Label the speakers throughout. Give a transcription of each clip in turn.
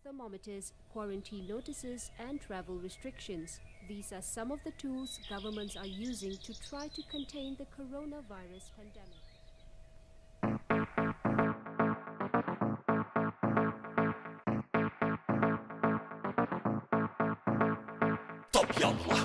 Speaker 1: Thermometers, quarantine notices, and travel restrictions. These are some of the tools governments are using to try to contain the coronavirus pandemic.
Speaker 2: طب يلا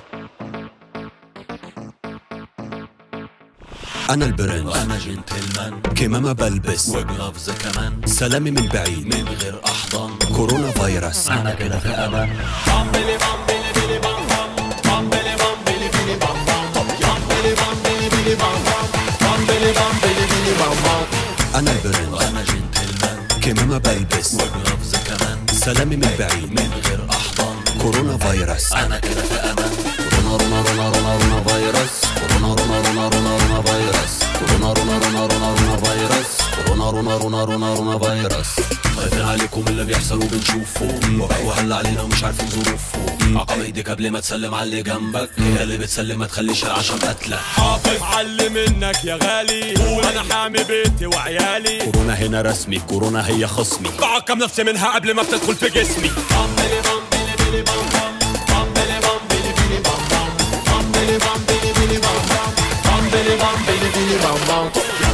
Speaker 3: أنا البرنس،
Speaker 2: أنا جنتلمان،
Speaker 3: كمامة بلبس
Speaker 2: وجلافز كمان،
Speaker 3: سلامي من بعيد
Speaker 2: من غير أحضان،
Speaker 3: كورونا فيروس
Speaker 2: أنا كده في أمان. بامبلي بامبلي بيلي بام بام، بامبلي بامبلي بيلي بام بام، طب يامبلي بامبلي بيلي بام بام، بامبلي بامبلي بيلي بام بام.
Speaker 3: أنا البرنس،
Speaker 2: أنا جنتلمان،
Speaker 3: كمامة بلبس
Speaker 2: وجلافز كمان،
Speaker 3: سلامي من بعيد
Speaker 2: من غير أحضان،
Speaker 3: كورونا فيروس
Speaker 2: أنا كده في أمان. كورونا رونا رونا رونا رونا فيروس، كورونا رونا رونا رونا رونا فيروس، كورونا رونا رونا رونا رونا فيروس، كورونا رونا رونا رونا رونا فيروس. خايفين عليكم اللي بيحصل وبنشوفه، وبقى وهلا علينا ومش عارفين ظروفه. عقم ايديك قبل ما تسلم على اللي جنبك، هي اللي بتسلم ما تخليش العشم قتلك.
Speaker 4: حافظ علي منك يا غالي، انا حامي بيتي وعيالي.
Speaker 3: كورونا هنا رسمي، كورونا هي خصمي،
Speaker 4: بعقم نفسي منها قبل ما بتدخل في جسمي.
Speaker 2: بامبلي بامبلي بيلي بام بام، بامبلي بامبلي بيلي بام بام، بامبلي بامبلي بيلي بام بام، بامبلي بامبلي بيلي بام بام.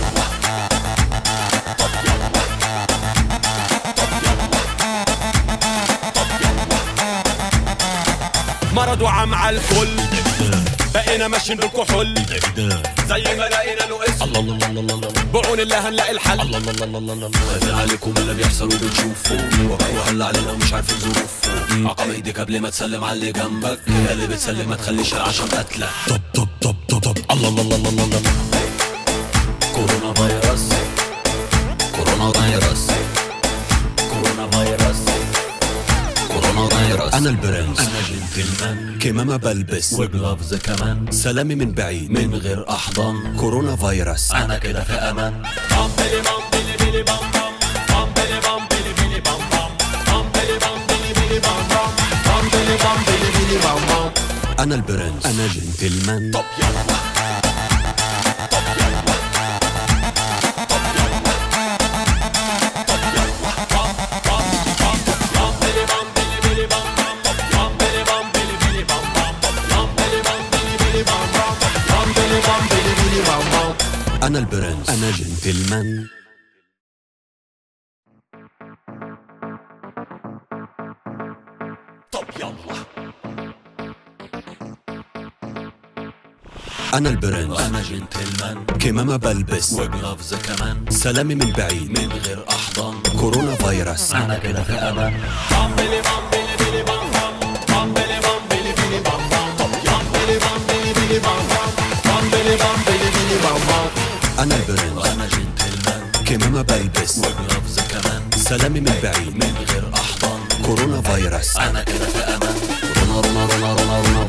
Speaker 4: مرض وعم على الكل، بقينا ماشيين بالكحول زي ما لقينا له اسم.
Speaker 3: الله الله الله الله
Speaker 4: بعون الله هنلاقي الحل.
Speaker 3: الله الله الله الله
Speaker 2: خايفين عليكم اللي بيحصل وبنشوفه، وبقى وهلا علينا ومش عارفين ظروفه. عقم ايديك قبل ما تسلم على اللي جنبك، هي اللي بتسلم ما تخليش العشم قتلك.
Speaker 3: طب طب طب طب طب الله الله الله الله الله
Speaker 2: كورونا فيروس، كورونا فيروس، كورونا فيروس، كورونا فيروس.
Speaker 3: أنا البرنس،
Speaker 2: أنا جنتلمان،
Speaker 3: كمامة بلبس
Speaker 2: وجلافز كمان،
Speaker 3: سلامي من بعيد
Speaker 2: من غير أحضان،
Speaker 3: كورونا فيروس
Speaker 2: أنا كده في أمان.
Speaker 4: بامبلي بامبلي بيلي بام بام، بامبلي بامبلي بيلي بام بام، بامبلي بامبلي بيلي بام بام، بامبلي بامبلي بيلي بام بام.
Speaker 3: أنا البرنس، أنا جنتلمان.
Speaker 4: طب يلا
Speaker 3: أنا البرنس، أنا جنتلمان.
Speaker 2: طب يلا
Speaker 3: أنا البرنس،
Speaker 2: أنا جنتلمان،
Speaker 3: كمامة بلبس
Speaker 2: وجلافز كمان،
Speaker 3: سلامي من بعيد
Speaker 2: من غير أحضان،
Speaker 3: كورونا فيروس
Speaker 2: أنا كده في أمان.
Speaker 4: بامبلي بامبلي بيلي بام بام، بامبلي بامبلي بيلي بام بام، طب يامبلي بامبلي بيلي بام بام، بامبلي بامبلي بيلي بام بام.
Speaker 3: أنا البرنس،
Speaker 2: أنا جنتلمان،
Speaker 3: كمامة بلبس
Speaker 2: وجلافز كمان،
Speaker 3: سلامي من بعيد
Speaker 2: من غير أحضان،
Speaker 3: كورونا فيروس
Speaker 2: أنا كده في أمان. رونا رونا رونا رونا رونا